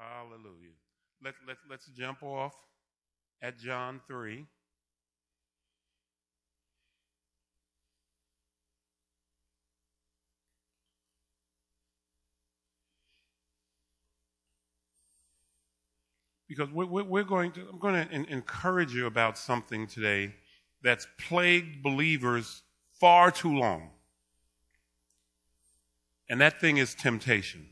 Hallelujah. Let's jump off at John 3. Because I'm going to encourage you about something today that's plagued believers far too long. And that thing is temptation.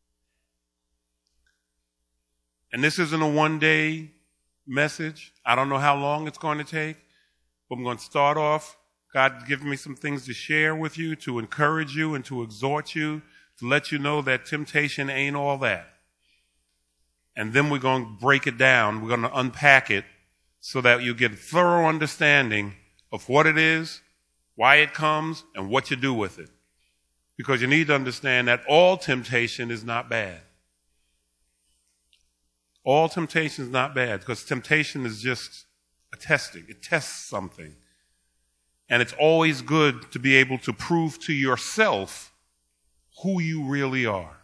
And this isn't a one-day message. I don't know how long it's going to take, but I'm going to start off. God's given me some things to share with you, to encourage you and to exhort you, to let you know that temptation ain't all that. And then we're going to break it down. We're going to unpack it so that you get a thorough understanding of what it is, why it comes, and what you do with it. Because you need to understand that all temptation is not bad. All temptation is not bad, because temptation is just a testing. It tests something. And it's always good to be able to prove to yourself who you really are.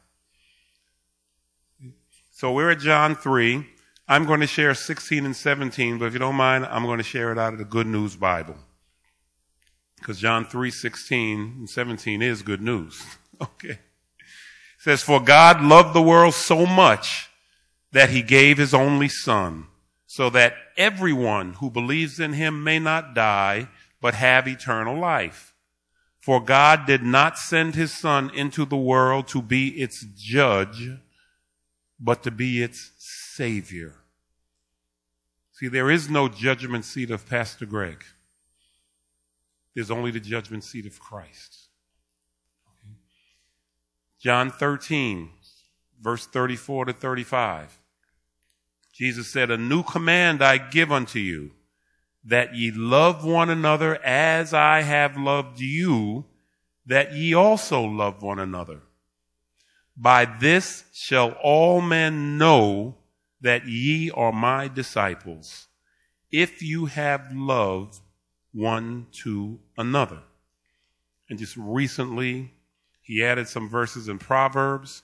So we're at John 3. I'm going to share 16 and 17, but if you don't mind, I'm going to share it out of the Good News Bible. Because John 3:16 and 17 is good news. Okay. It says, "For God loved the world so much that he gave his only Son, so that everyone who believes in him may not die, but have eternal life. For God did not send his Son into the world to be its judge, but to be its Savior." See, there is no judgment seat of Pastor Greg. There's only the judgment seat of Christ. Okay. John 13, verse 34 to 35. Jesus said, "A new command I give unto you, that ye love one another as I have loved you, that ye also love one another. By this shall all men know that ye are my disciples, if you have love one to another." And just recently, he added some verses in Proverbs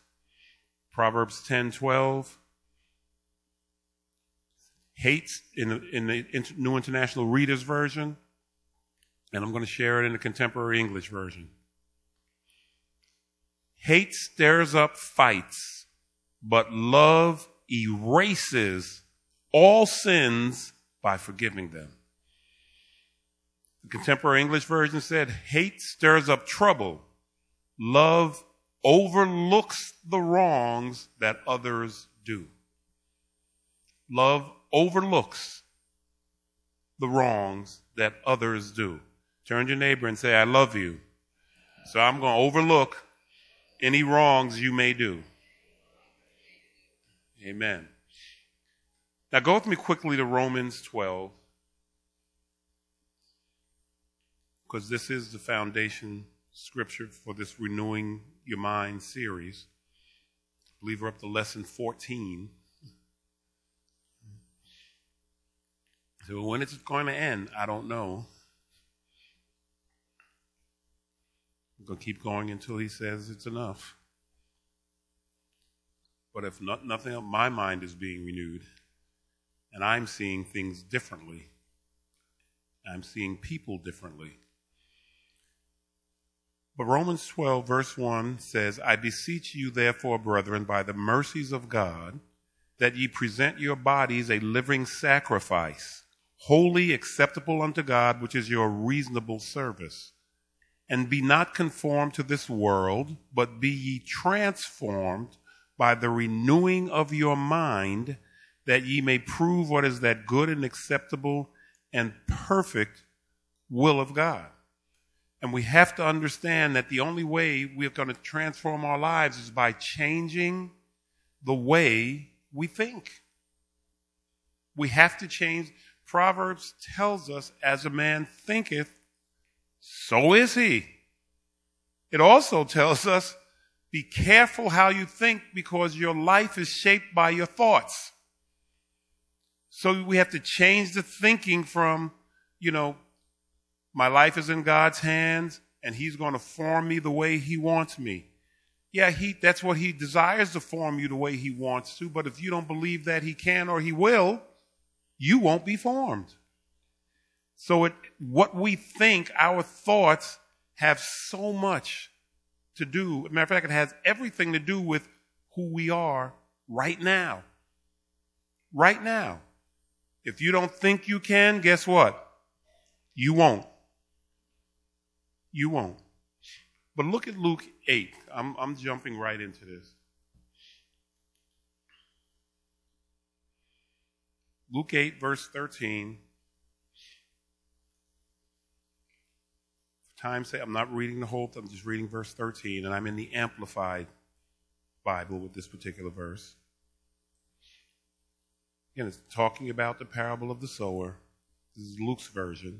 10:12. Hates in the New International Reader's Version, and I'm going to share it in the Contemporary English Version. "Hate stirs up fights, but love erases all sins by forgiving them." The Contemporary English Version said, "Hate stirs up trouble. Love overlooks the wrongs that others do." Love overlooks the wrongs that others do. Turn to your neighbor and say, "I love you, so I'm going to overlook any wrongs you may do." Amen. Now go with me quickly to Romans 12, because this is the foundation scripture for this Renewing Your Mind series. I believe we're up to lesson 14. So when it's going to end, I don't know. I'm going to keep going until he says it's enough. But if nothing else, my mind is being renewed, and I'm seeing things differently. I'm seeing people differently. But Romans 12, verse 1 says, "I beseech you, therefore, brethren, by the mercies of God, that ye present your bodies a living sacrifice, holy, acceptable unto God, which is your reasonable service. And be not conformed to this world, but be ye transformed by the renewing of your mind, that ye may prove what is that good and acceptable and perfect will of God." And we have to understand that the only way we're going to transform our lives is by changing the way we think. We have to change. Proverbs tells us, "As a man thinketh, so is he." It also tells us, be careful how you think, because your life is shaped by your thoughts. So we have to change the thinking from, my life is in God's hands and he's going to form me the way he wants me, Yeah, that's what he desires to form you the way he wants to, but if you don't believe that he can or he will, you won't be formed. So what we think, our thoughts have so much to do. As a matter of fact, it has everything to do with who we are right now. Right now. If you don't think you can, guess what? You won't. You won't. But look at Luke 8. I'm jumping right into this. Luke 8, verse 13. For time's sake, I'm not reading the whole thing. I'm just reading verse 13, and I'm in the Amplified Bible with this particular verse. Again, it's talking about the parable of the sower. This is Luke's version.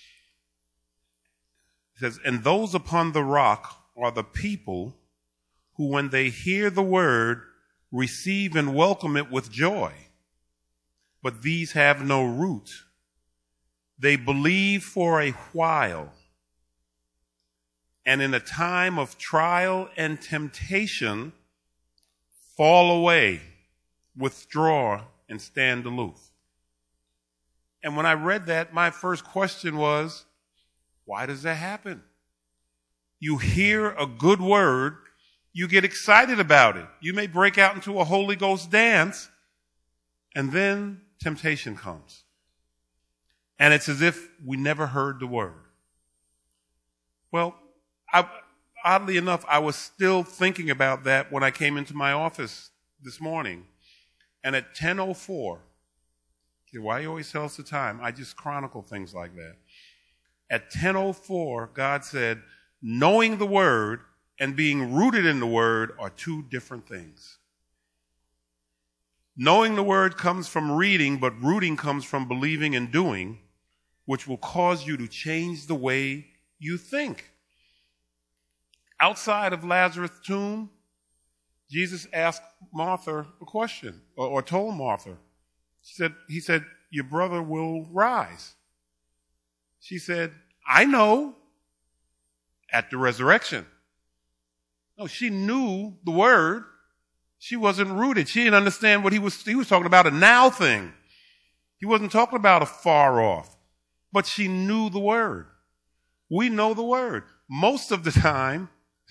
It says, and those upon the rock are the people who, when they hear the word, receive and welcome it with joy. But these have no root. They believe for a while, and in a time of trial and temptation, fall away, withdraw, and stand aloof. And when I read that, my first question was, why does that happen? You hear a good word, you get excited about it. You may break out into a Holy Ghost dance, and then temptation comes. And it's as if we never heard the word. Well, oddly enough, I was still thinking about that when I came into my office this morning. And at 10:04, why you always tell us the time? I just chronicle things like that. At 10:04, God said, knowing the word and being rooted in the word are two different things. Knowing the word comes from reading, but rooting comes from believing and doing, which will cause you to change the way you think. Outside of Lazarus' tomb, Jesus asked Martha a question, or told Martha. He said, your brother will rise. She said, I know, at the resurrection. No, she knew the word. She wasn't rooted. She didn't understand what he was talking about, a now thing. He wasn't talking about a far off. But she knew the word. We know the word. Most of the time,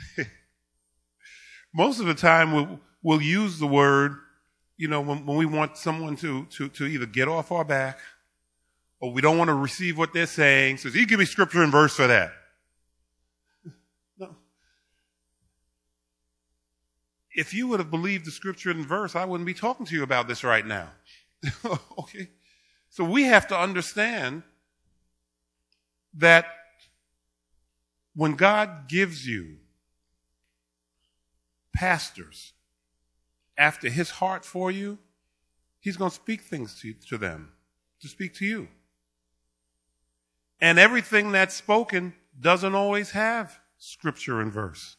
we'll use the word, when we want someone to either get off our back, or we don't want to receive what they're saying. Says, you give me scripture and verse for that. No. If you would have believed the scripture and verse, I wouldn't be talking to you about this right now. Okay? So we have to understand that when God gives you pastors after his heart for you, he's going to speak things to them, to speak to you. And everything that's spoken doesn't always have scripture and verse.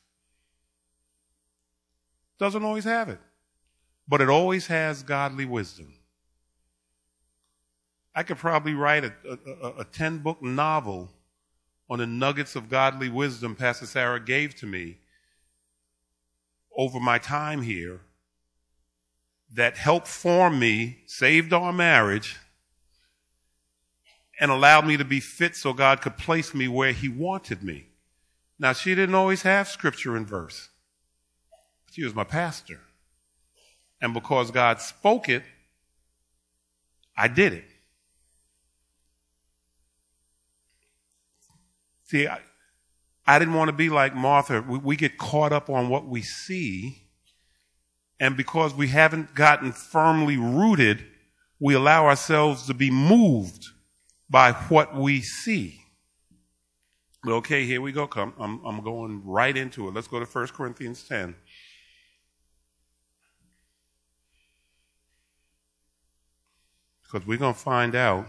Doesn't always have it. But it always has godly wisdom. I could probably write a 10-book novel on the nuggets of godly wisdom Pastor Sarah gave to me over my time here that helped form me, saved our marriage, and allowed me to be fit so God could place me where he wanted me. Now, she didn't always have scripture and verse. She was my pastor. And because God spoke it, I did it. See, I didn't want to be like Martha. We get caught up on what we see, and because we haven't gotten firmly rooted, we allow ourselves to be moved by what we see. Okay, here we go. I'm going right into it. Let's go to 1 Corinthians 10. Because we're going to find out.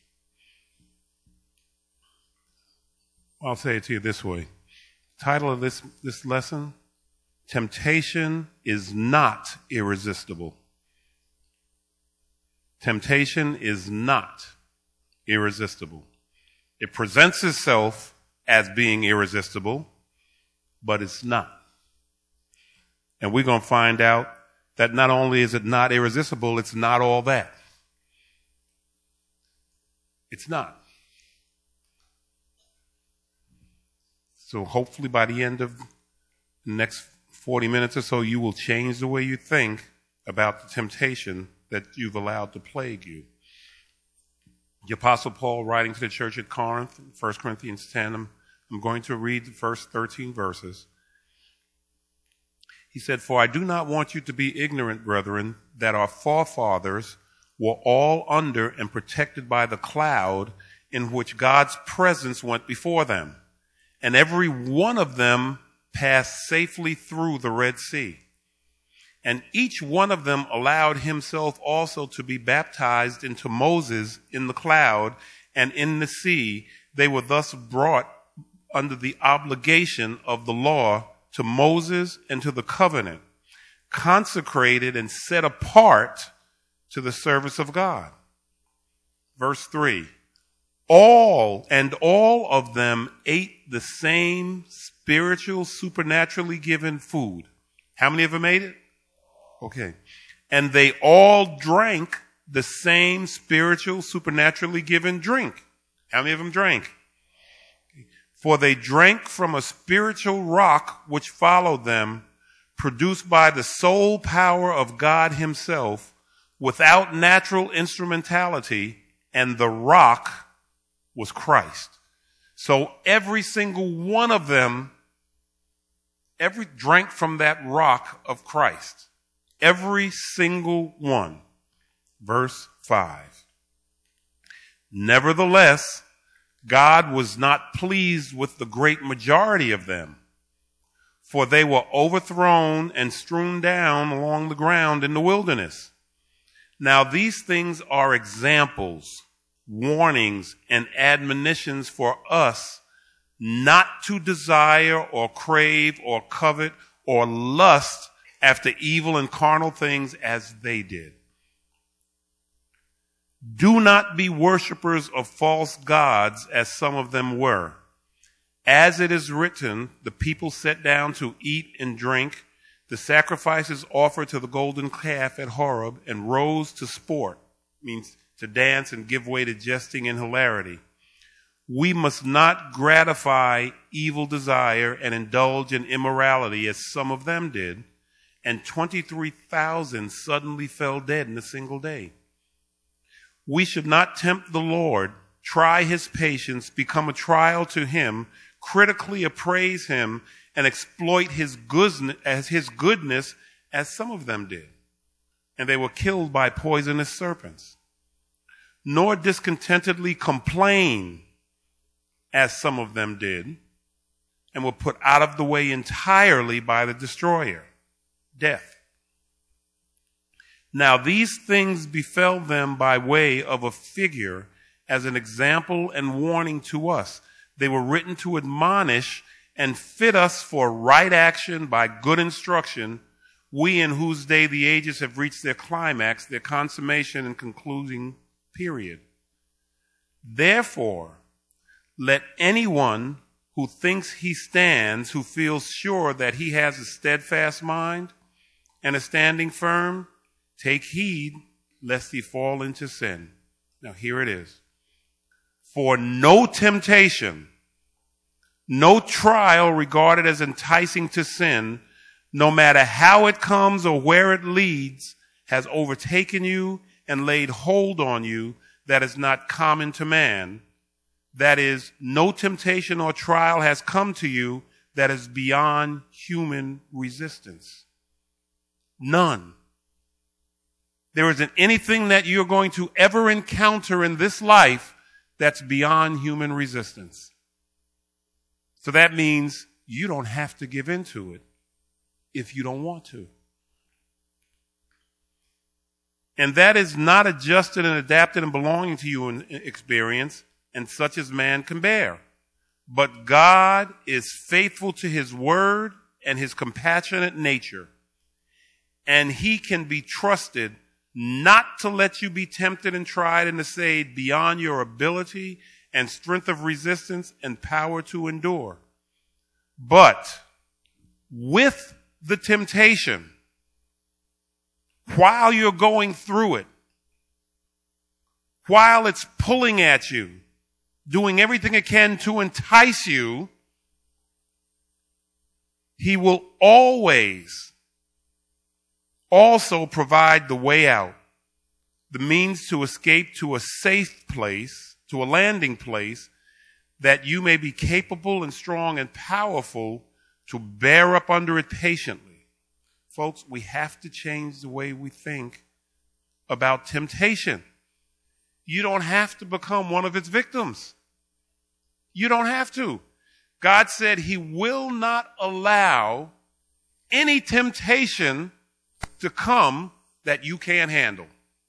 I'll say it to you this way. Title of this lesson, Temptation is not irresistible. Temptation is not irresistible. It presents itself as being irresistible, but it's not. And we're going to find out that not only is it not irresistible, it's not all that. It's not. So hopefully by the end of the next 40 minutes or so, you will change the way you think about the temptation that you've allowed to plague you. The Apostle Paul, writing to the church at Corinth, 1 Corinthians 10, I'm going to read the first 13 verses. He said, "For I do not want you to be ignorant, brethren, that our forefathers were all under and protected by the cloud in which God's presence went before them. And every one of them passed safely through the Red Sea. And each one of them allowed himself also to be baptized into Moses in the cloud and in the sea. They were thus brought under the obligation of the law to Moses and to the covenant, consecrated and set apart to the service of God." Verse 3, all of them ate the same spiritual, supernaturally given food. How many of them ate it? Okay. And they all drank the same spiritual, supernaturally given drink. How many of them drank? For they drank from a spiritual rock which followed them, produced by the sole power of God himself, without natural instrumentality, and the rock was Christ. So every single one of them drank from that rock of Christ. Every single one. Verse 5. Nevertheless, God was not pleased with the great majority of them, for they were overthrown and strewn down along the ground in the wilderness. Now these things are examples, warnings, and admonitions for us not to desire or crave or covet or lust after evil and carnal things as they did. Do not be worshippers of false gods as some of them were. As it is written, the people sat down to eat and drink, the sacrifices offered to the golden calf at Horeb, and rose to sport, means to dance and give way to jesting and hilarity. We must not gratify evil desire and indulge in immorality as some of them did, and 23,000 suddenly fell dead in a single day. We should not tempt the Lord, try his patience, become a trial to him, critically appraise him, and exploit his goodness as some of them did. And they were killed by poisonous serpents. Nor discontentedly complain as some of them did, and were put out of the way entirely by the destroyer, death. Now these things befell them by way of a figure, as an example and warning to us. They were written to admonish and fit us for right action by good instruction, we in whose day the ages have reached their climax, their consummation and concluding period. Therefore, let anyone who thinks he stands, who feels sure that he has a steadfast mind and is standing firm, take heed lest he fall into sin. Now here it is. For no temptation, no trial regarded as enticing to sin, no matter how it comes or where it leads, has overtaken you and laid hold on you that is not common to man. That is, no temptation or trial has come to you that is beyond human resistance. None. There isn't anything that you're going to ever encounter in this life that's beyond human resistance. So that means you don't have to give in to it if you don't want to. And that is not adjusted and adapted and belonging to you in experience, and such as man can bear. But God is faithful to his word and his compassionate nature, and he can be trusted not to let you be tempted and tried and assayed beyond your ability and strength of resistance and power to endure. But with the temptation while you're going through it, while it's pulling at you, doing everything it can to entice you, he will always also provide the way out, the means to escape to a safe place, to a landing place, that you may be capable and strong and powerful to bear up under it patiently. Folks, we have to change the way we think about temptation. You don't have to become one of its victims. You don't have to. God said he will not allow any temptation to come that you can't handle.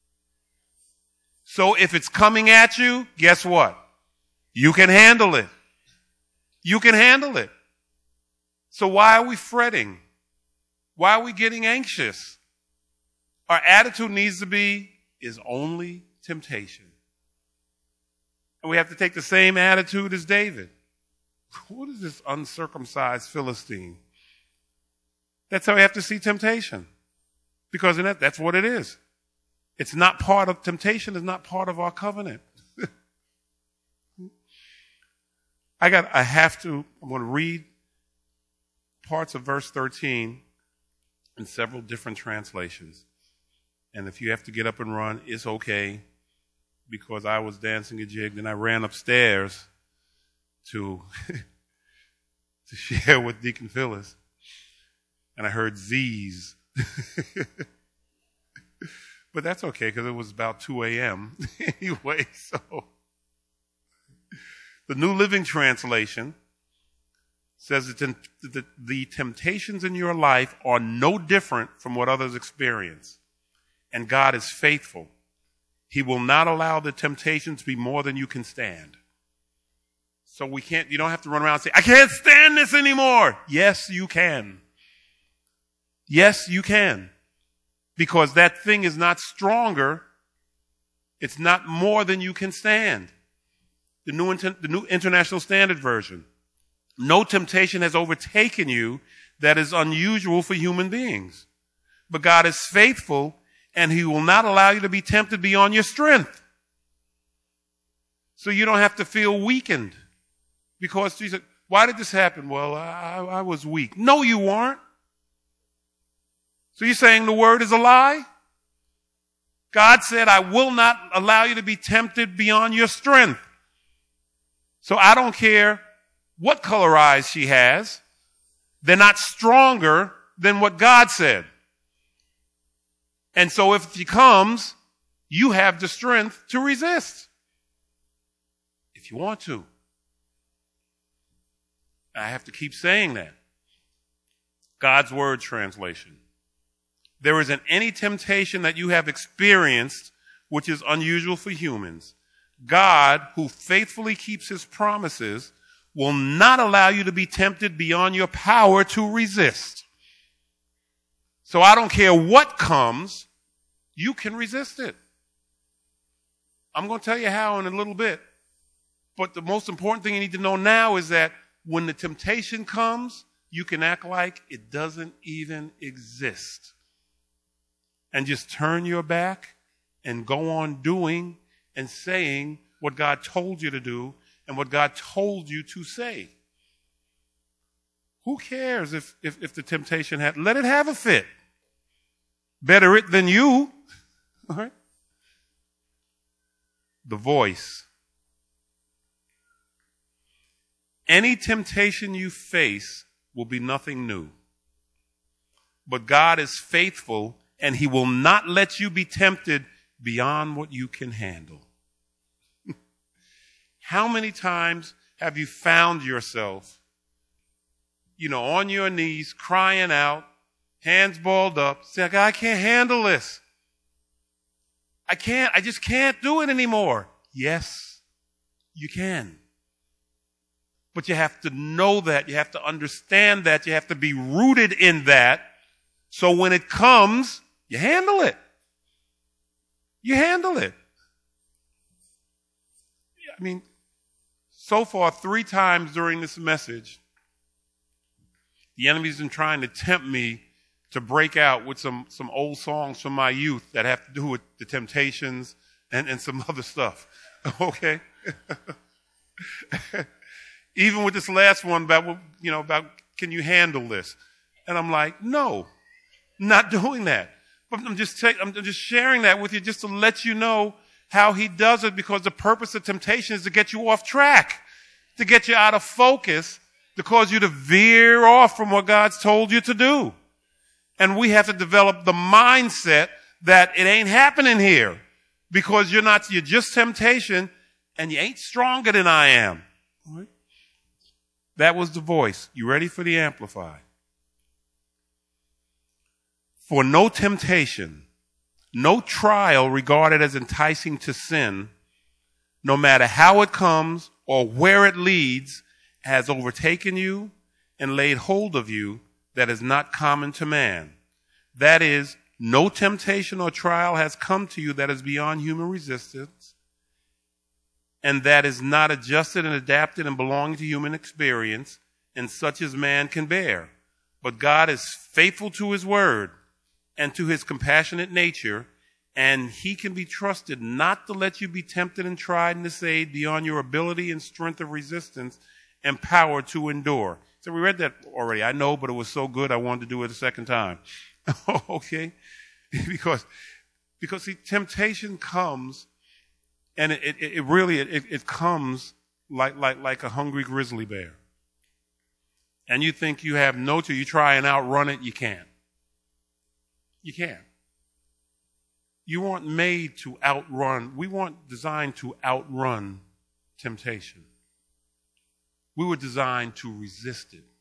So if it's coming at you, guess what? You can handle it. You can handle it. So why are we fretting? Why are we getting anxious? Our attitude needs to be, is only temptation. And we have to take the same attitude as David. What is this uncircumcised Philistine? That's how we have to see temptation. Because in that's what it is. It's not part of, temptation is not part of our covenant. I'm going to read parts of verse 13 in several different translations. And if you have to get up and run, it's okay, because I was dancing a jig, then I ran upstairs to share with Deacon Phyllis, and I heard Z's. But that's okay, because it was about 2 a.m. anyway. So the New Living Translation says that the temptations in your life are no different from what others experience. And God is faithful. He will not allow the temptations to be more than you can stand. So you don't have to run around and say, I can't stand this anymore. Yes, you can. Yes, you can. Because that thing is not stronger. It's not more than you can stand. The New International Standard Version. No temptation has overtaken you that is unusual for human beings. But God is faithful, and he will not allow you to be tempted beyond your strength. So you don't have to feel weakened. Because Jesus, why did this happen? Well, I was weak. No, you weren't. So you're saying the word is a lie? God said, I will not allow you to be tempted beyond your strength. So I don't care what color eyes she has. They're not stronger than what God said. And so if she comes, you have the strength to resist. If you want to. I have to keep saying that. God's Word translation. There isn't any temptation that you have experienced which is unusual for humans. God, who faithfully keeps his promises, will not allow you to be tempted beyond your power to resist. So I don't care what comes, you can resist it. I'm going to tell you how in a little bit. But the most important thing you need to know now is that when the temptation comes, you can act like it doesn't even exist. And just turn your back and go on doing and saying what God told you to do and what God told you to say. Who cares if the temptation let it have a fit. Better it than you. All right? The voice. Any temptation you face will be nothing new. But God is faithful, and he will not let you be tempted beyond what you can handle. How many times have you found yourself, on your knees, crying out, hands balled up, saying, I can't handle this. I just can't do it anymore. Yes, you can. But you have to know that. You have to understand that. You have to be rooted in that. So when it comes, you handle it. You handle it. I mean, so far 3 times during this message, The enemy's been trying to tempt me to break out with some old songs from my youth that have to do with the Temptations and some other stuff. Okay? Even with this last one about can you handle this? And I'm like, no, not doing that. But I'm just sharing that with you just to let you know how he does it, because the purpose of temptation is to get you off track, to get you out of focus, to cause you to veer off from what God's told you to do. And we have to develop the mindset that it ain't happening here, because you're just temptation and you ain't stronger than I am. Right? That was the voice. You ready for the Amplified? For no temptation, no trial regarded as enticing to sin, no matter how it comes or where it leads, has overtaken you and laid hold of you that is not common to man. That is, no temptation or trial has come to you that is beyond human resistance, and that is not adjusted and adapted and belonging to human experience, and such as man can bear. But God is faithful to his word and to his compassionate nature, and he can be trusted not to let you be tempted and tried and essayed beyond your ability and strength of resistance and power to endure. So we read that already. I know, but it was so good I wanted to do it a second time. Okay? Because see, temptation comes, and it really comes like a hungry grizzly bear. And you think you have you try and outrun it, you can't. You can't. You weren't made to outrun. We weren't designed to outrun temptation. We were designed to resist it.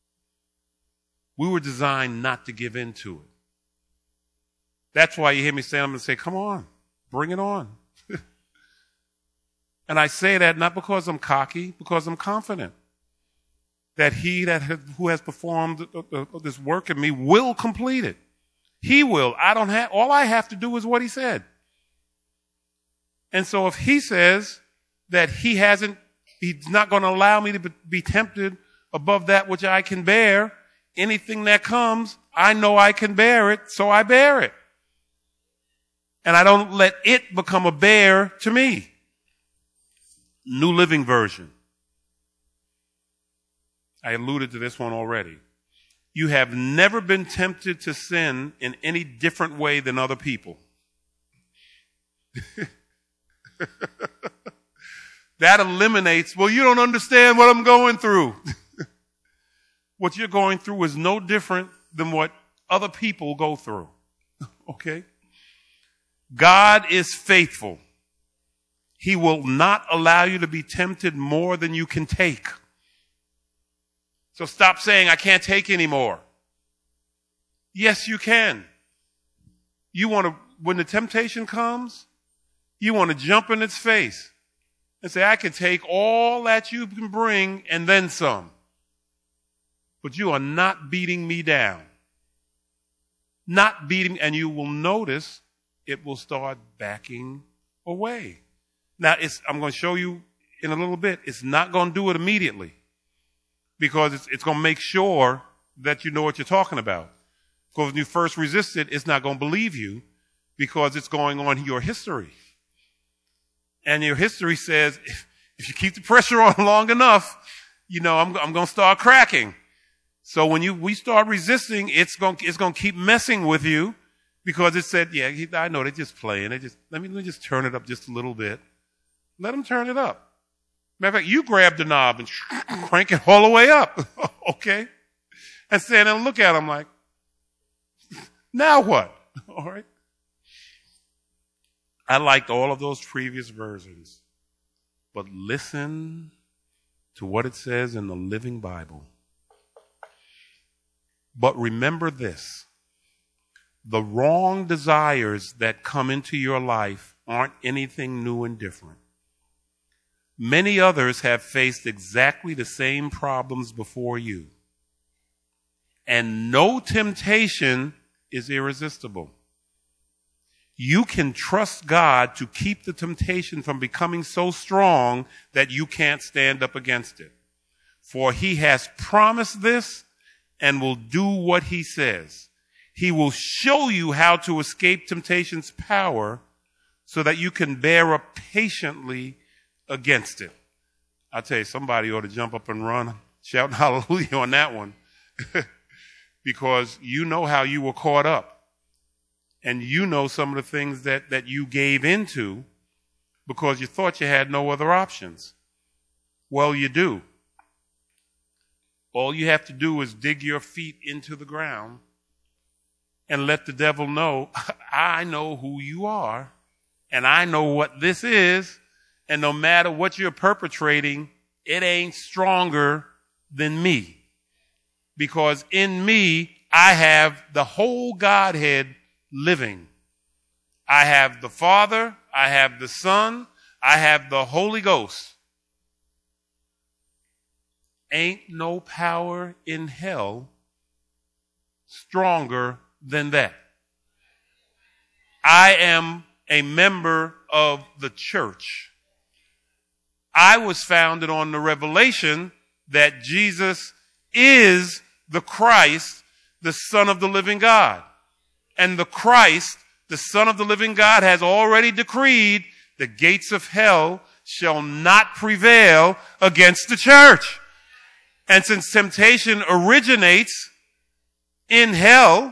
We were designed not to give in to it. That's why you hear me stand up and say, come on, bring it on. And I say that not because I'm cocky, because I'm confident that he who has performed this work in me will complete it. He will. All I have to do is what he said. And so if he says that he's not going to allow me to be tempted above that which I can bear, anything that comes, I know I can bear it, so I bear it. And I don't let it become a bear to me. New Living Version. I alluded to this one already. You have never been tempted to sin in any different way than other people. That eliminates, well, you don't understand what I'm going through. What you're going through is no different than what other people go through. Okay? God is faithful. He will not allow you to be tempted more than you can take. So stop saying, I can't take anymore. Yes, you can. When the temptation comes, you want to jump in its face and say, I can take all that you can bring and then some. But you are not beating me down. And you will notice it will start backing away. Now, I'm going to show you in a little bit, it's not going to do it immediately, because it's going to make sure that you know what you're talking about. Because when you first resist it, it's not going to believe you, because it's going on your history. And your history says, if you keep the pressure on long enough, I'm going to start cracking. So when we start resisting, it's going to keep messing with you, because it said, yeah, I know they're just playing. Let me just turn it up just a little bit. Let them turn it up. Matter of fact, you grab the knob and crank it all the way up. Okay? And stand there and look at them like, now what? All right? I liked all of those previous versions. But listen to what it says in the Living Bible. But remember this. The wrong desires that come into your life aren't anything new and different. Many others have faced exactly the same problems before you. And no temptation is irresistible. You can trust God to keep the temptation from becoming so strong that you can't stand up against it. For he has promised this, and will do what he says. He will show you how to escape temptation's power so that you can bear up patiently against it. I tell you, somebody ought to jump up and run, shout hallelujah on that one, because you know how you were caught up, and you know some of the things that you gave into because you thought you had no other options. Well, you do. All you have to do is dig your feet into the ground and let the devil know, I know who you are, and I know what this is, and no matter what you're perpetrating, it ain't stronger than me. Because in me, I have the whole Godhead living. I have the Father, I have the Son, I have the Holy Ghost. Ain't no power in hell stronger than that. I am a member of the church. I was founded on the revelation that Jesus is the Christ, the Son of the living God. And the Christ, the Son of the living God, has already decreed the gates of hell shall not prevail against the church. And since temptation originates in hell,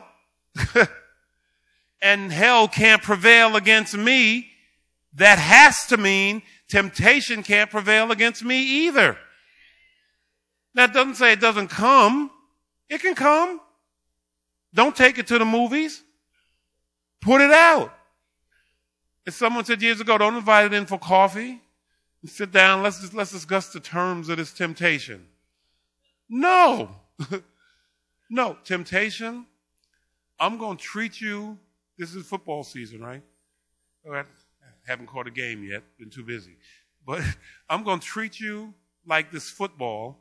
and hell can't prevail against me, that has to mean temptation can't prevail against me either. That doesn't say it doesn't come. It can come. Don't take it to the movies. Put it out. As someone said years ago, don't invite it in for coffee. Sit down, let's discuss the terms of this temptation. No. No, temptation, I'm going to treat you, this is football season, right? I haven't caught a game yet, been too busy. But I'm going to treat you like this football,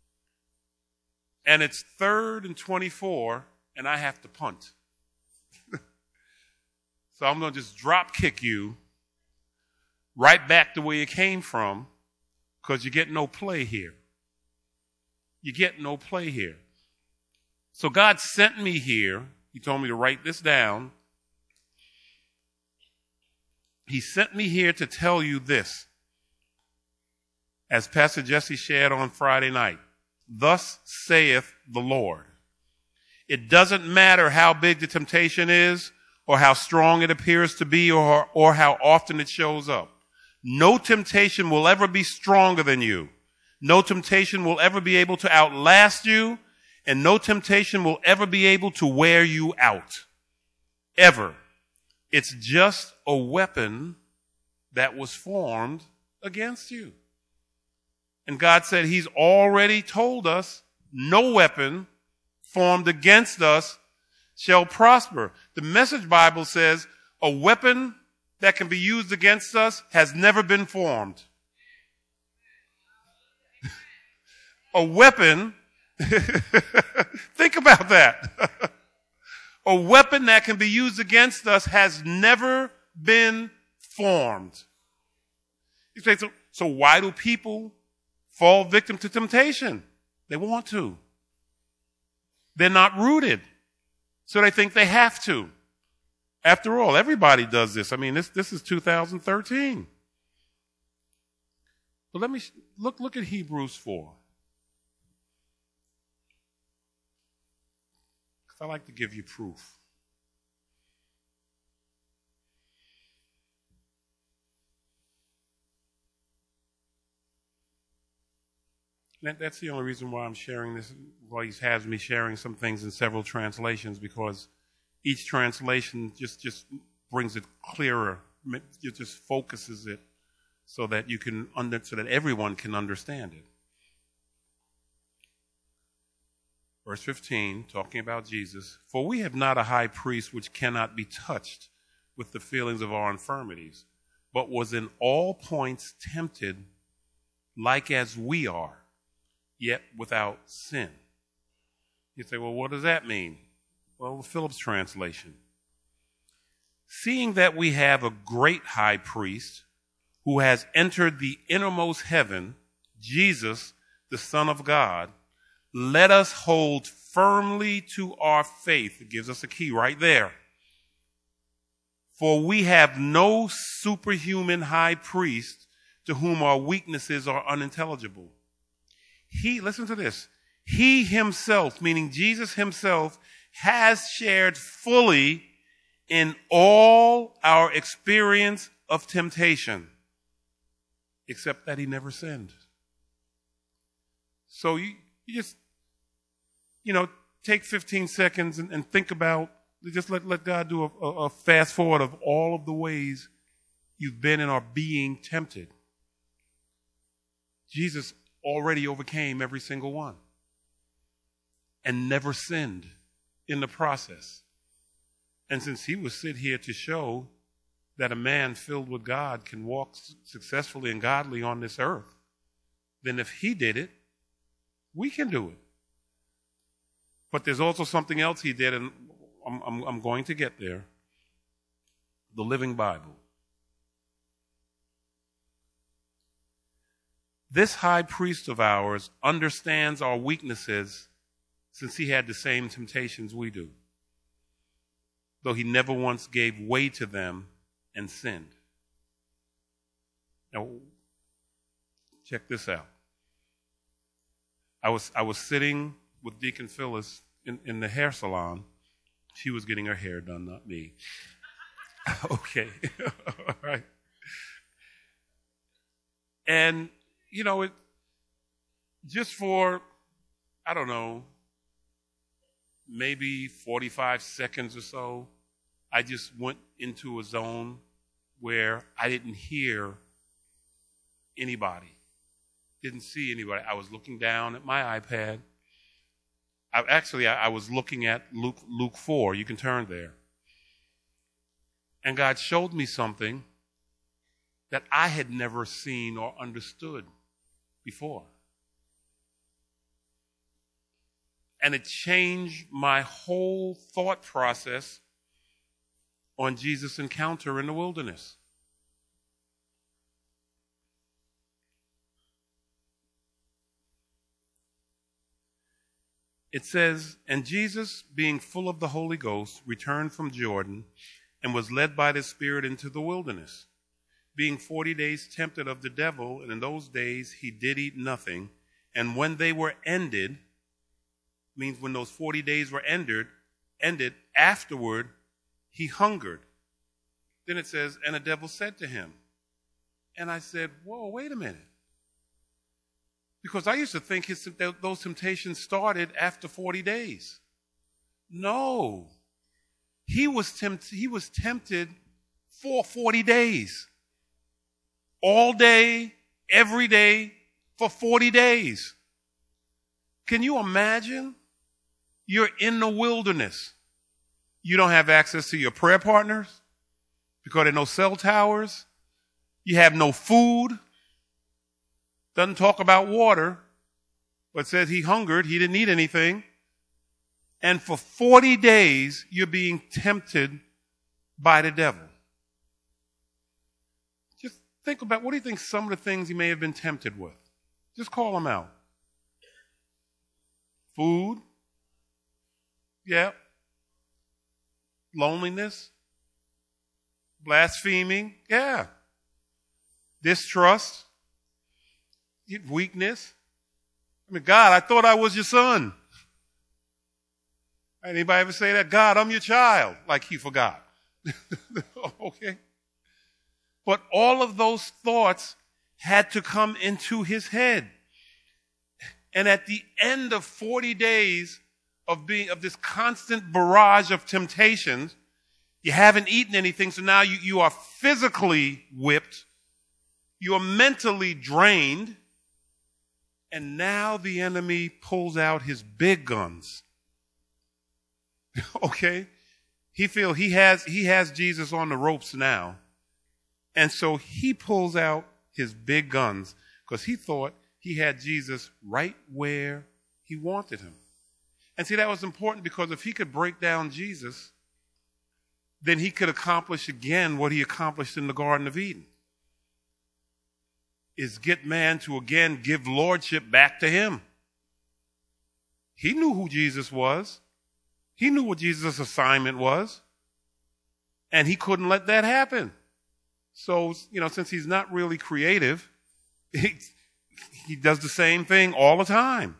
and it's 3rd and 24, and I have to punt. So I'm going to just drop kick you right back the way you came from, because you get no play here. You get no play here. So God sent me here. He told me to write this down. He sent me here to tell you this. As Pastor Jesse shared on Friday night, thus saith the Lord. It doesn't matter how big the temptation is, or how strong it appears to be, or how often it shows up. No temptation will ever be stronger than you. No temptation will ever be able to outlast you, and no temptation will ever be able to wear you out. Ever. It's just a weapon that was formed against you. And God said he's already told us no weapon formed against us shall prosper. The Message Bible says a weapon that can be used against us has never been formed. A weapon, think about that. A weapon that can be used against us has never been formed. You say, so why do people fall victim to temptation? They want to. They're not rooted, so they think they have to. After all, everybody does this. I mean, this is 2013. But let me look at Hebrews 4. Because I like to give you proof. That's the only reason why I'm sharing this, why he has me sharing some things in several translations, because each translation just brings it clearer. It just focuses it so that you can so that everyone can understand it. Verse 15, talking about Jesus, for we have not a high priest which cannot be touched with the feelings of our infirmities, but was in all points tempted like as we are, yet without sin. You say, well, what does that mean? Well, Philip's translation. Seeing that we have a great high priest who has entered the innermost heaven, Jesus, the Son of God, let us hold firmly to our faith. It gives us a key right there. For we have no superhuman high priest to whom our weaknesses are unintelligible. Listen to this. He himself, meaning Jesus himself, has shared fully in all our experience of temptation, except that he never sinned. So you just, take 15 seconds and think about, just let God do a fast forward of all of the ways you've been and are being tempted. Jesus already overcame every single one and never sinned in the process. And since he was sent here to show that a man filled with God can walk successfully and godly on this earth, then if he did it, we can do it. But there's also something else he did, and I'm going to get there. The Living Bible. This high priest of ours understands our weaknesses since he had the same temptations we do, though he never once gave way to them and sinned. Now, check this out. I was sitting with Deacon Phyllis in the hair salon. She was getting her hair done, not me. Okay. All right. And, just for, I don't know, maybe 45 seconds or so, I just went into a zone where I didn't hear anybody, didn't see anybody. I was looking down at my iPad. I was looking at Luke 4. You can turn there. And God showed me something that I had never seen or understood before. And it changed my whole thought process on Jesus' encounter in the wilderness. It says, and Jesus, being full of the Holy Ghost, returned from Jordan and was led by the Spirit into the wilderness, being 40 days tempted of the devil, and in those days he did eat nothing. And when they were ended, means when those 40 days were ended, afterward he hungered. Then it says, and the devil said to him, and I said, whoa, wait a minute. Because I used to think those temptations started after 40 days. No. He was tempted for 40 days. All day, every day, for 40 days. Can you imagine? You're in the wilderness. You don't have access to your prayer partners because there are no cell towers. You have no food. Doesn't talk about water, but says he hungered. He didn't eat anything. And for 40 days, you're being tempted by the devil. Just think about, what do you think some of the things he may have been tempted with? Just call them out. Food. Yeah. Loneliness. Blaspheming. Yeah. Distrust. Weakness. God, I thought I was your son. Anybody ever say that? God, I'm your child. Like he forgot. Okay. But all of those thoughts had to come into his head. And at the end of 40 days of this constant barrage of temptations, you haven't eaten anything, so now you are physically whipped. You are mentally drained. And now the enemy pulls out his big guns. Okay? He has Jesus on the ropes now. And so he pulls out his big guns because he thought he had Jesus right where he wanted him. And see, that was important because if he could break down Jesus, then he could accomplish again what he accomplished in the Garden of Eden. Is get man to again give lordship back to him. He knew who Jesus was. He knew what Jesus' assignment was. And he couldn't let that happen. So, since he's not really creative, he does the same thing all the time.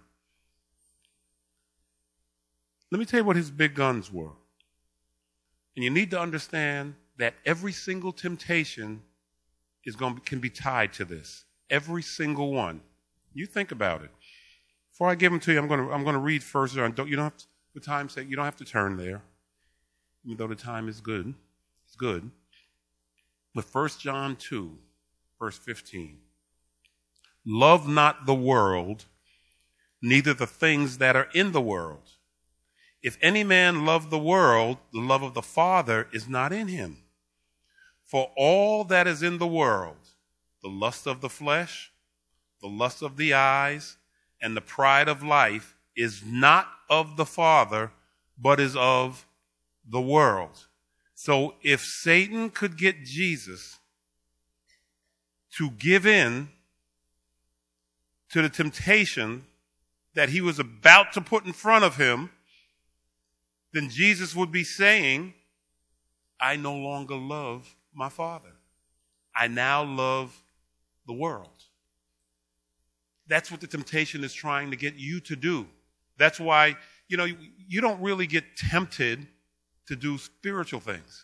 Let me tell you what his big guns were. And you need to understand that every single temptation can be tied to this. Every single one. You think about it. Before I give them to you, I'm going to read 1 John. You don't have to, for time's sake, you don't have to turn there, even though the time is good. It's good. But 1 John 2, verse 15. Love not the world, neither the things that are in the world. If any man love the world, the love of the Father is not in him. For all that is in the world, the lust of the flesh, the lust of the eyes, and the pride of life is not of the Father, but is of the world. So if Satan could get Jesus to give in to the temptation that he was about to put in front of him, then Jesus would be saying, I no longer love my Father. I now love the world. That's what the temptation is trying to get you to do. That's why, you don't really get tempted to do spiritual things.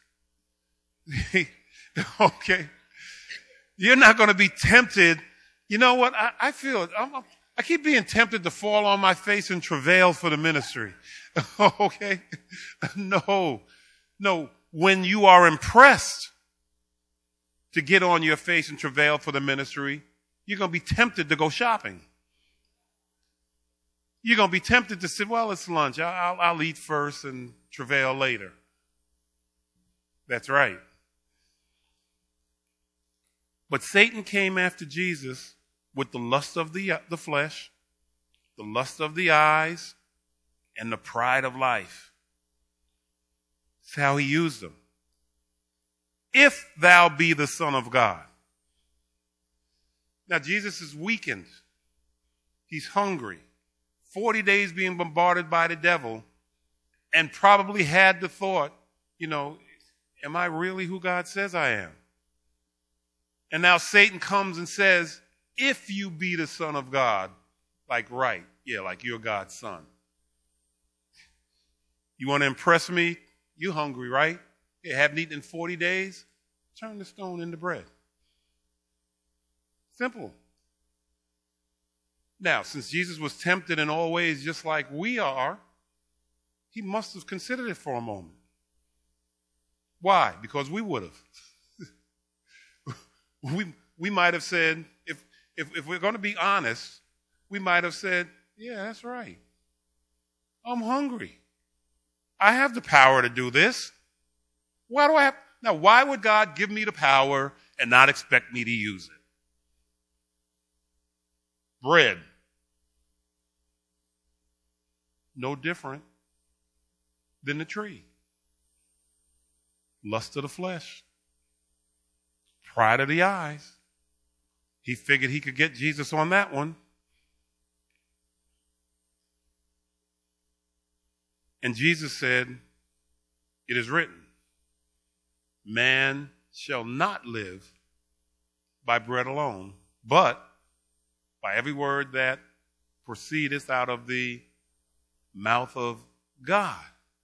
Okay? You're not going to be tempted. You know what? I feel it. I keep being tempted to fall on my face and travail for the ministry. Okay? No. When you are impressed to get on your face and travail for the ministry, you're going to be tempted to go shopping. You're going to be tempted to say, well, it's lunch. I'll eat first and travail later. That's right. But Satan came after Jesus with the lust of the flesh, the lust of the eyes, and the pride of life. That's how he used them. If thou be the Son of God. Now, Jesus is weakened. He's hungry. 40 days being bombarded by the devil, and probably had the thought, am I really who God says I am? And now Satan comes and says, if you be the Son of God, like you're God's son. You want to impress me? You hungry, right? You haven't eaten in 40 days? Turn the stone into bread. Simple. Now, since Jesus was tempted in all ways just like we are, he must have considered it for a moment. Why? Because we would have. we might have said, if we're going to be honest, we might have said, yeah, that's right. I'm hungry. I have the power to do this. Why do I have? Now, why would God give me the power and not expect me to use it? Bread. No different than the tree. Lust of the flesh. Pride of the eyes. He figured he could get Jesus on that one. And Jesus said, it is written, man shall not live by bread alone, but by every word that proceedeth out of the mouth of God.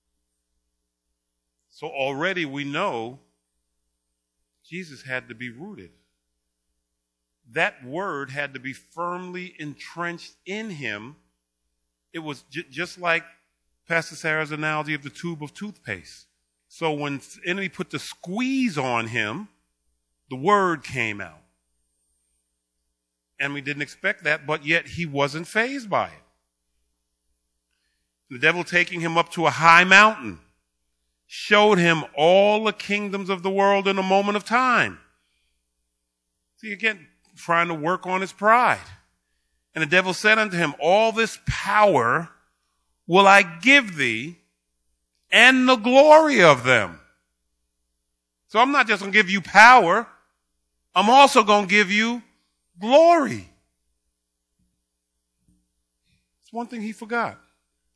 So already we know Jesus had to be rooted. That word had to be firmly entrenched in him. It was just like Pastor Sarah's analogy of the tube of toothpaste. So when the enemy put the squeeze on him, the word came out. And we didn't expect that, but yet he wasn't fazed by it. The devil taking him up to a high mountain showed him all the kingdoms of the world in a moment of time. See, again, trying to work on his pride. And the devil said unto him, all this power will I give thee, and the glory of them. So I'm not just going to give you power, I'm also going to give you glory. It's one thing he forgot.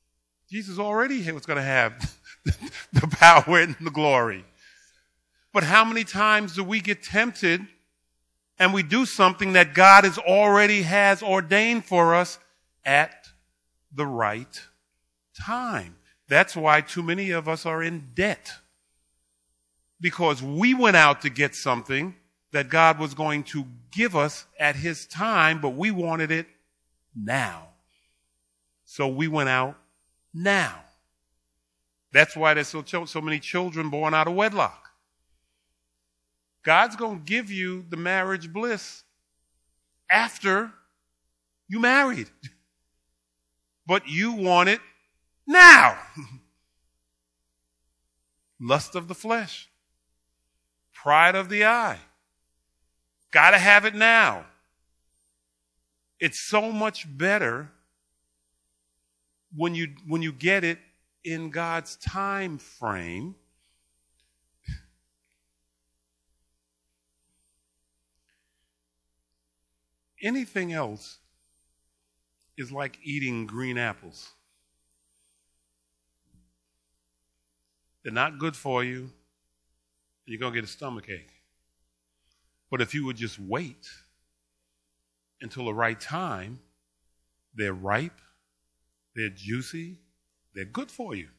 Jesus already was going to have the power and the glory. But how many times do we get tempted and we do something that God already has ordained for us at the right time? That's why too many of us are in debt. Because we went out to get something that God was going to give us at his time, but we wanted it now. So we went out now. That's why there's so many children born out of wedlock. God's going to give you the marriage bliss after you married. But you want it now. Lust of the flesh. Pride of the eye. Got to have it now. It's so much better when you get it in God's time frame. Anything else is like eating green apples. They're not good for you. You're going to get a stomachache. But if you would just wait until the right time, they're ripe, they're juicy, they're good for you.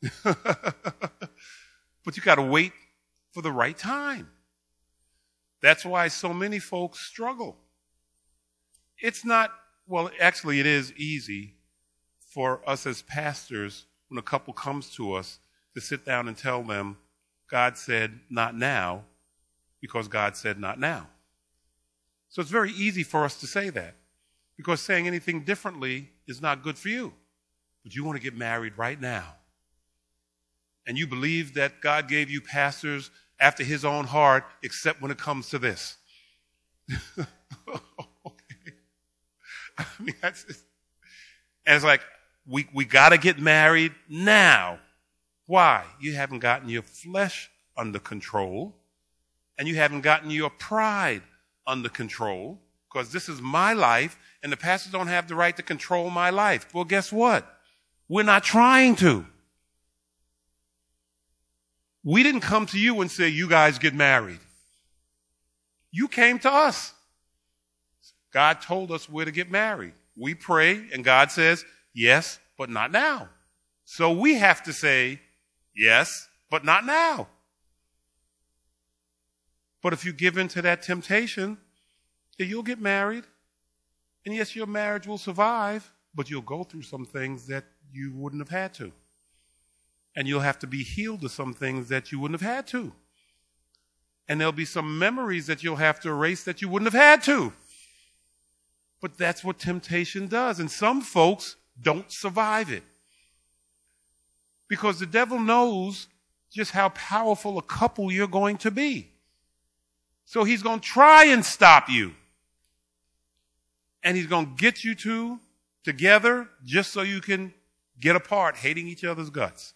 But you got to wait for the right time. That's why so many folks struggle. It's not, well, actually it is easy for us as pastors, when a couple comes to us, to sit down and tell them, God said not now, because God said not now. So it's very easy for us to say that, because saying anything differently is not good for you. But you want to get married right now. And you believe that God gave you pastors after his own heart, except when it comes to this. Okay. I mean, and it's like, we got to get married now. Why? You haven't gotten your flesh under control, and you haven't gotten your pride under control, because this is my life, and the pastors don't have the right to control my life. Well, guess what? We're not trying to. We didn't come to you and say, you guys get married. You came to us. God told us where to get married. We pray, and God says, yes, but not now. So we have to say, yes, but not now. But if you give in to that temptation, then you'll get married. And yes, your marriage will survive, but you'll go through some things that you wouldn't have had to. And you'll have to be healed of some things that you wouldn't have had to. And there'll be some memories that you'll have to erase that you wouldn't have had to. But that's what temptation does. And some folks don't survive it. Because the devil knows just how powerful a couple you're going to be. So he's going to try and stop you. And he's going to get you two together just so you can get apart, hating each other's guts.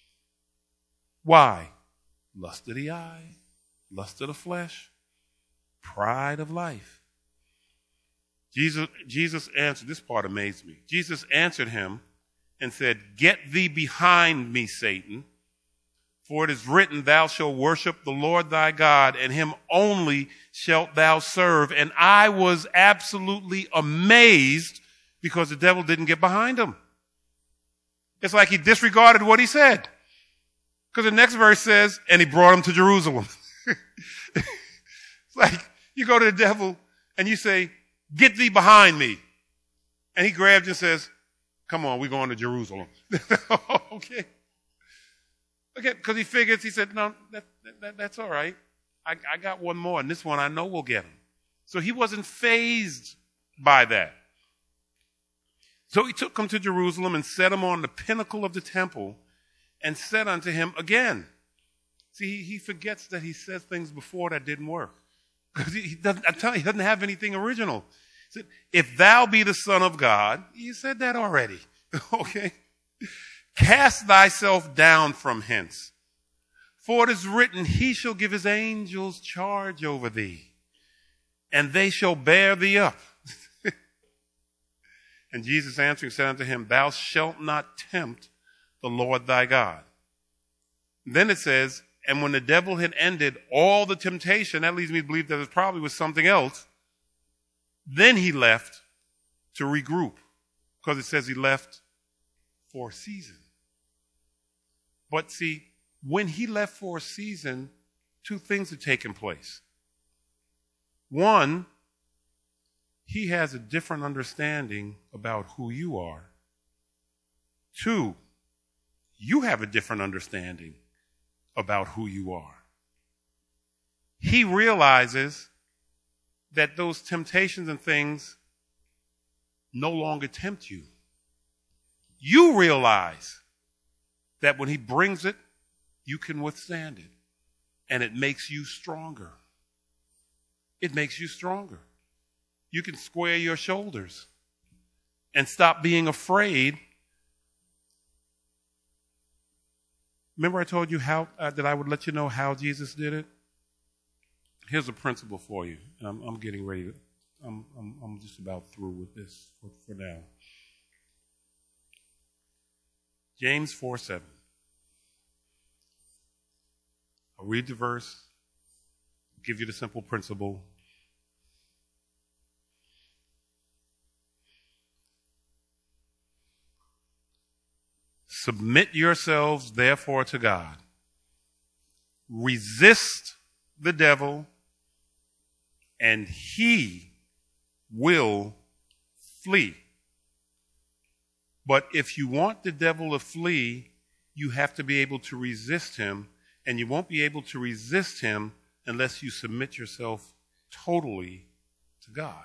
Why? Lust of the eye, lust of the flesh, pride of life. Jesus answered, this part amazed me. Jesus answered him and said, get thee behind me, Satan. For it is written, thou shalt worship the Lord thy God, and him only shalt thou serve. And I was absolutely amazed because the devil didn't get behind him. It's like he disregarded what he said. Because the next verse says, and he brought him to Jerusalem. It's like you go to the devil and you say, get thee behind me. And he grabs you and says, come on, we're going to Jerusalem. Okay. Okay, because he said, no, that's all right. I got one more, and this one I know will get him. So he wasn't fazed by that. So he took him to Jerusalem and set him on the pinnacle of the temple and said unto him again. See, he forgets that he said things before that didn't work. Because he doesn't have anything original. He said, if thou be the Son of God, he said that already. Okay. Cast thyself down from hence. For it is written, he shall give his angels charge over thee, and they shall bear thee up. And Jesus answering said unto him, thou shalt not tempt the Lord thy God. Then it says, and when the devil had ended all the temptation, that leads me to believe that it probably was something else, then he left to regroup, because it says he left for a season. But see, when he left for a season, two things have taken place. One, he has a different understanding about who you are. Two, you have a different understanding about who you are. He realizes that those temptations and things no longer tempt you. You realize that when he brings it, you can withstand it. And it makes you stronger. It makes you stronger. You can square your shoulders and stop being afraid. Remember I told you how that I would let you know how Jesus did it? Here's a principle for you. And I'm getting ready to, I'm just about through with this for now. James 4:7. I'll read the verse, give you the simple principle. Submit yourselves, therefore, to God. Resist the devil, and he will flee. But if you want the devil to flee, you have to be able to resist him, and you won't be able to resist him unless you submit yourself totally to God.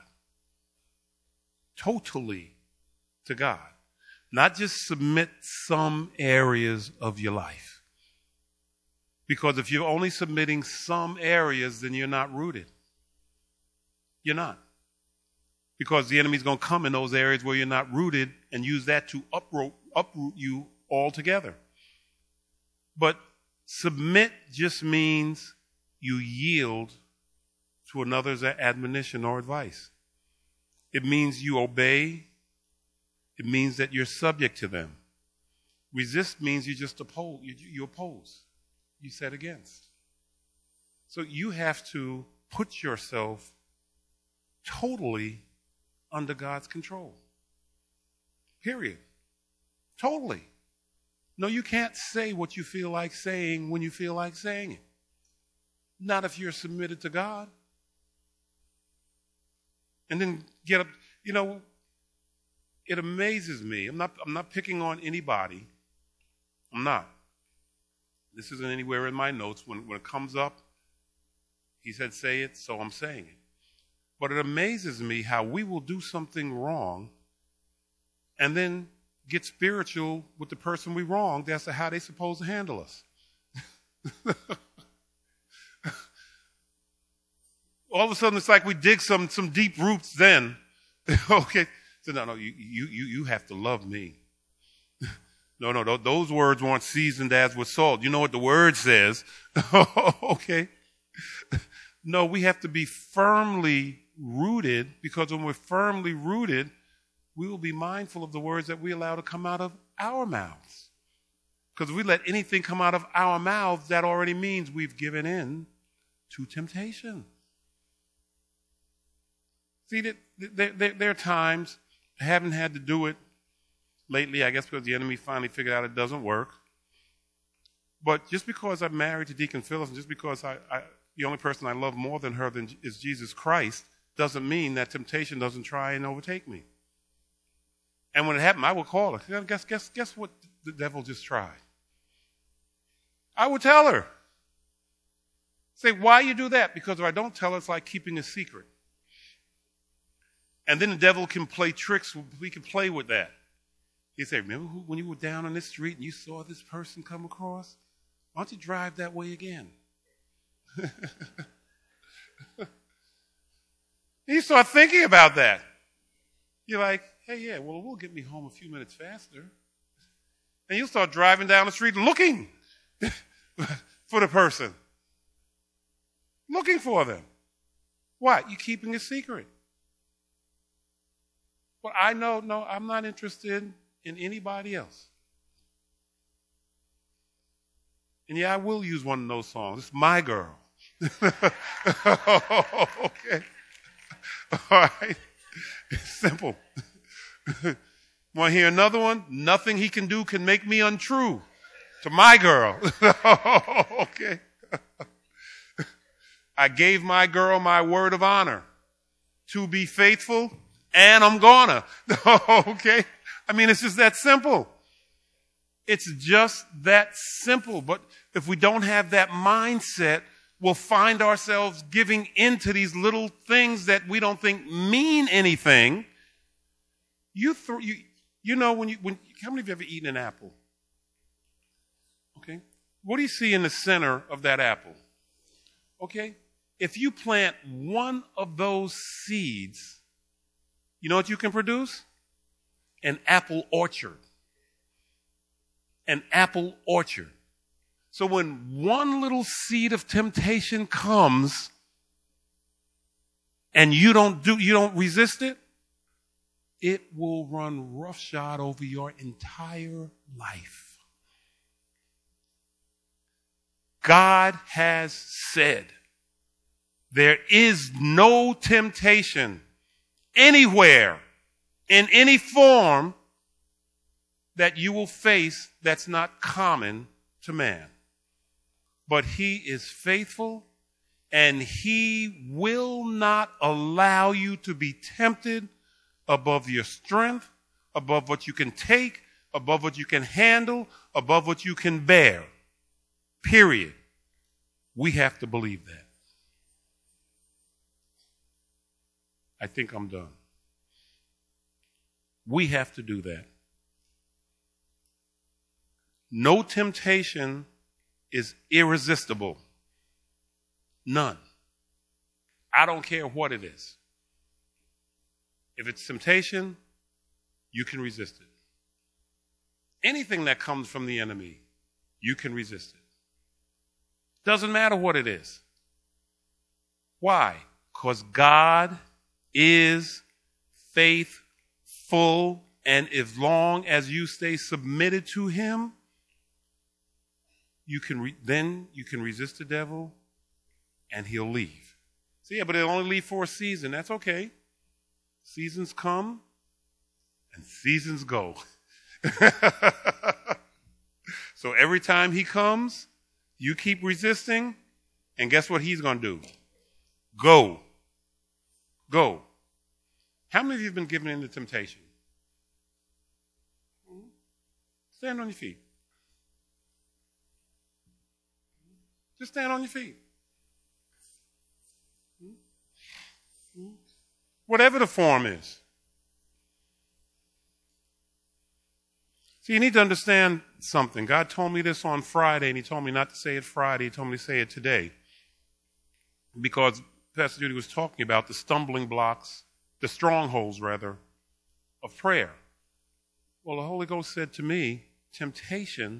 Totally to God. Not just submit some areas of your life. Because if you're only submitting some areas, then you're not rooted. You're not. Because the enemy's going to come in those areas where you're not rooted and use that to uproot you altogether. But submit just means you yield to another's admonition or advice. It means you obey. It means that you're subject to them. Resist means you just oppose. You oppose. You set against. So you have to put yourself totally under God's control. Period. Totally. No, you can't say what you feel like saying when you feel like saying it. Not if you're submitted to God. And then get up, it amazes me. I'm not picking on anybody. I'm not. This isn't anywhere in my notes. When it comes up, he said, say it, so I'm saying it. But it amazes me how we will do something wrong and then get spiritual with the person we wronged as to how they're supposed to handle us. All of a sudden, it's like we dig some deep roots then. Okay. So no, you have to love me. No, those words weren't seasoned as with salt. You know what the word says. Okay. No, we have to be firmly rooted, because when we're firmly rooted, we will be mindful of the words that we allow to come out of our mouths. Because if we let anything come out of our mouths, that already means we've given in to temptation. See, there are times I haven't had to do it lately, I guess because the enemy finally figured out it doesn't work. But just because I'm married to Deacon Phyllis, and just because the only person I love more than her is Jesus Christ, doesn't mean that temptation doesn't try and overtake me. And when it happened, I would call her. Guess what the devil just tried? I would tell her. Say, why you do that? Because if I don't tell her, it's like keeping a secret. And then the devil can play tricks. We can play with that. He said, remember when you were down on this street and you saw this person come across? Why don't you drive that way again? You start thinking about that. You're like, hey, yeah, well, we'll get me home a few minutes faster. And you'll start driving down the street looking for the person. Looking for them. What? You're keeping a secret. But I know, no, I'm not interested in anybody else. And yeah, I will use one of those songs. It's My Girl. Okay. All right. It's simple. Want to hear another one? Nothing he can do can make me untrue to my girl. Okay. I gave my girl my word of honor to be faithful, and I'm gonna. Okay. I mean, it's just that simple. It's just that simple. But if we don't have that mindset, we'll find ourselves giving into these little things that we don't think mean anything. You know, how many of you have ever eaten an apple? Okay. What do you see in the center of that apple? Okay. If you plant one of those seeds, you know what you can produce? An apple orchard. An apple orchard. So when one little seed of temptation comes and you don't resist it, it will run roughshod over your entire life. God has said there is no temptation anywhere in any form that you will face that's not common to man. But he is faithful, and he will not allow you to be tempted above your strength, above what you can take, above what you can handle, above what you can bear. Period. We have to believe that. I think I'm done. We have to do that. No temptation is irresistible. None. I don't care what it is. If it's temptation, you can resist it. Anything that comes from the enemy, you can resist it. Doesn't matter what it is. Why? Because God is faithful, and as long as you stay submitted to him, you can resist the devil, and he'll leave. So yeah, but it'll only leave for a season. That's okay. Seasons come, and seasons go. So every time he comes, you keep resisting, and guess what he's going to do? Go. Go. How many of you have been given into temptation? Stand on your feet. Just stand on your feet. Whatever the form is. See, you need to understand something. God told me this on Friday, and he told me not to say it Friday. He told me to say it today. Because Pastor Judy was talking about the stumbling blocks, the strongholds, rather, of prayer. Well, the Holy Ghost said to me, temptation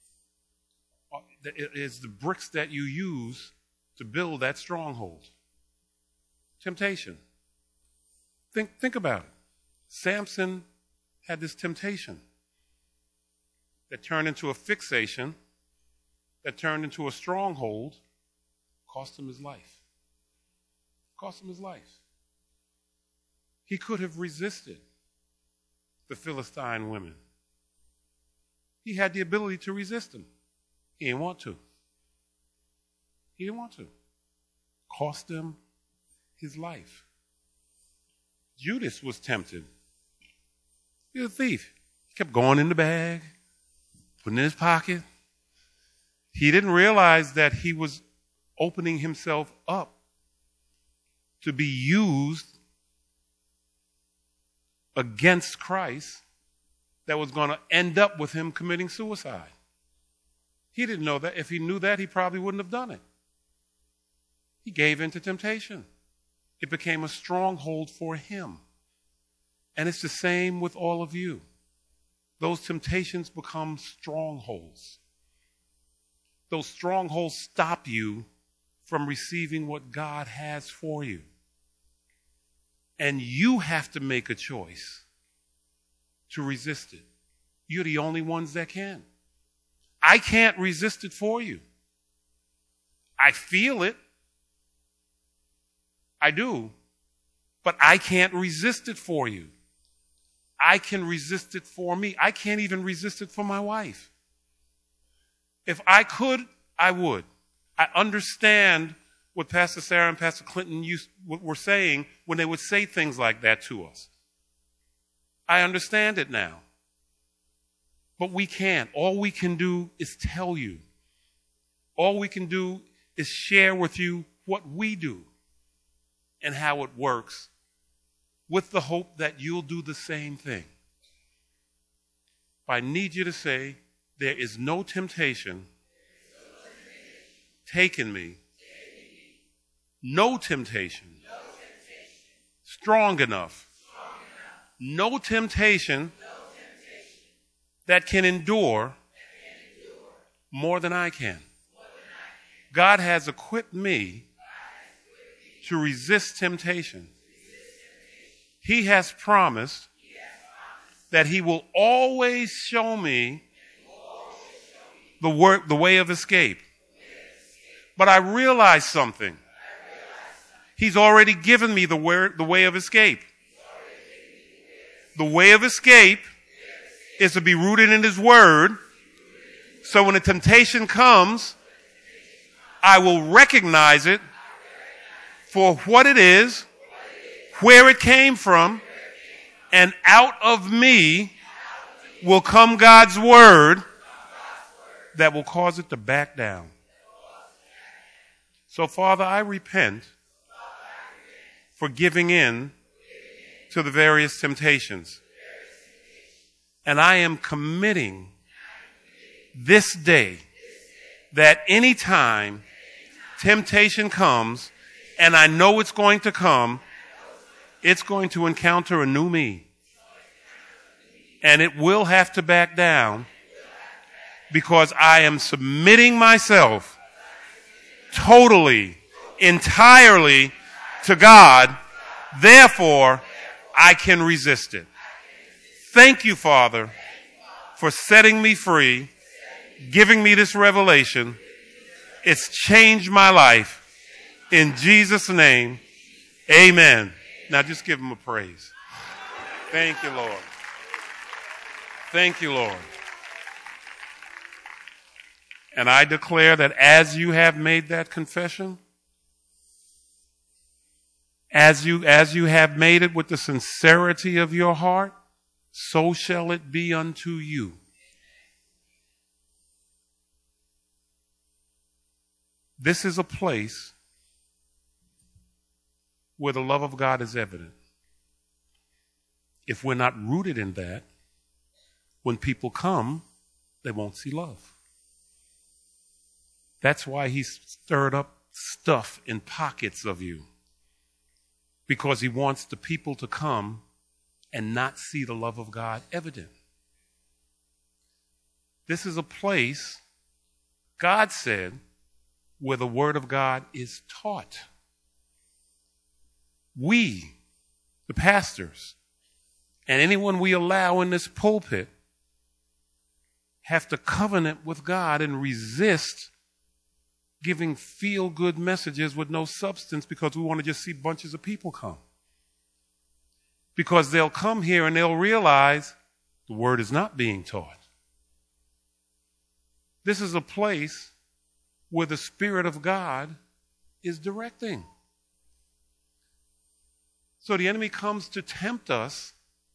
is the bricks that you use to build that stronghold. Temptation. Think about it. Samson had this temptation that turned into a fixation, that turned into a stronghold, cost him his life. Cost him his life. He could have resisted the Philistine women. He had the ability to resist them. He didn't want to. He didn't want to. Cost him his life. Judas was tempted. He was a thief. He kept going in the bag, putting it in his pocket. He didn't realize that he was opening himself up to be used against Christ that was going to end up with him committing suicide. He didn't know that. If he knew that, he probably wouldn't have done it. He gave in to temptation. It became a stronghold for him. And it's the same with all of you. Those temptations become strongholds. Those strongholds stop you from receiving what God has for you. And you have to make a choice to resist it. You're the only ones that can. I can't resist it for you. I feel it. I do. But I can't resist it for you. I can resist it for me. I can't even resist it for my wife. If I could, I would. I understand what Pastor Sarah and Pastor Clinton were saying when they would say things like that to us. I understand it now. But we can't. All we can do is tell you. All we can do is share with you what we do and how it works, with the hope that you'll do the same thing. I need you to say, there is no temptation taken me, no temptation strong enough, no temptation that can endure more than I can. God has equipped me to resist temptation. He has promised that he will always show me the way of escape. But I realize something. He's already given me the way of escape. The way of escape is to be rooted in his word. So when a temptation comes, I will recognize it for what it is, where it came from, and out of me will come God's word that will cause it to back down. So, Father, I repent for giving in to the various temptations. And I am committing this day that any time temptation comes, and I know it's going to come, it's going to encounter a new me. And it will have to back down because I am submitting myself totally, entirely to God. Therefore, I can resist it. Thank you, Father, for setting me free, giving me this revelation. It's changed my life. In Jesus' name, amen. Now just give him a praise. Thank you, Lord. Thank you, Lord. And I declare that as you have made that confession, as you have made it with the sincerity of your heart, so shall it be unto you. This is a place where the love of God is evident. If we're not rooted in that, when people come, they won't see love. That's why he stirred up stuff in pockets of you. Because he wants the people to come and not see the love of God evident. This is a place, God said, where the word of God is taught. We, the pastors, and anyone we allow in this pulpit have to covenant with God and resist giving feel-good messages with no substance because we want to just see bunches of people come. Because they'll come here and they'll realize the word is not being taught. This is a place where the Spirit of God is directing. So the enemy comes to tempt us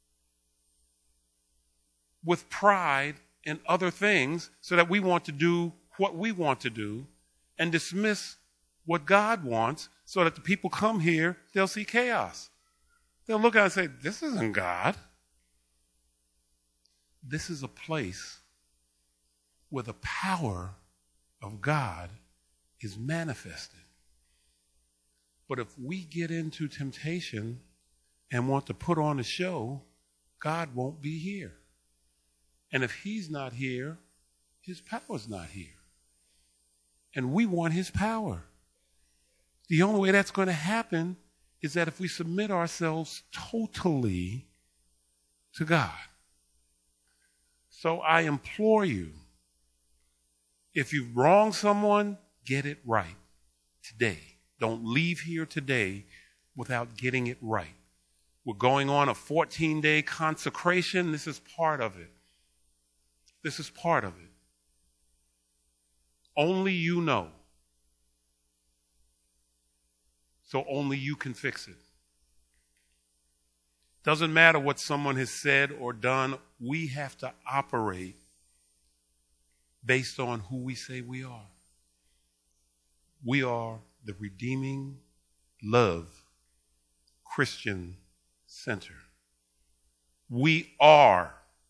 with pride and other things so that we want to do what we want to do and dismiss what God wants so that the people come here, they'll see chaos. They'll look at it and say, this isn't God. This is a place where the power of God is manifested. But if we get into temptation and want to put on a show, God won't be here. And if he's not here, his power's not here. And we want his power. The only way that's going to happen is that if we submit ourselves totally to God. So I implore you If you've wronged someone, get it right today. Don't leave here today without getting it right. We're going on a 14-day consecration. This is part of it. This is part of it. Only you know. So only you can fix it. Doesn't matter what someone has said or done. We have to operate based on who we say we are. We are the Redeeming Love Christian Center. We are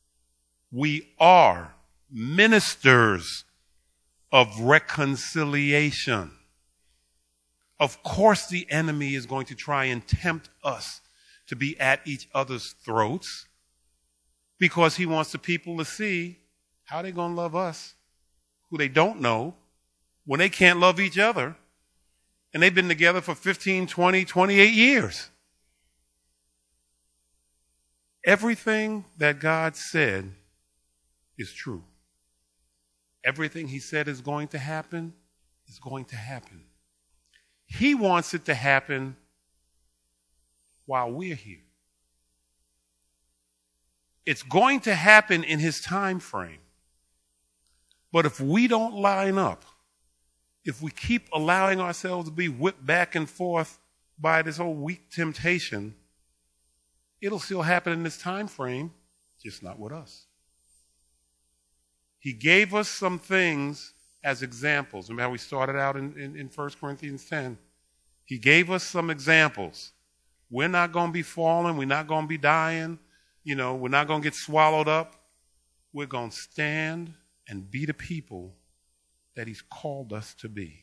ministers of reconciliation. Of course, the enemy is going to try and tempt us to be at each other's throats because he wants the people to see how they're going to love us, who they don't know, when they can't love each other. And they've been together for 15, 20, 28 years. Everything that God said is true. Everything he said is going to happen is going to happen. He wants it to happen while we're here. It's going to happen in his time frame. But if we don't line up, if we keep allowing ourselves to be whipped back and forth by this whole weak temptation, it'll still happen in this time frame, just not with us. He gave us some things as examples. Remember how we started out in 1 Corinthians 10? He gave us some examples. We're not going to be falling. We're not going to be dying. We're not going to get swallowed up. We're going to stand and be the people that he's called us to be.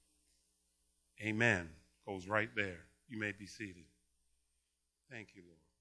Amen. Goes right there. You may be seated. Thank you, Lord.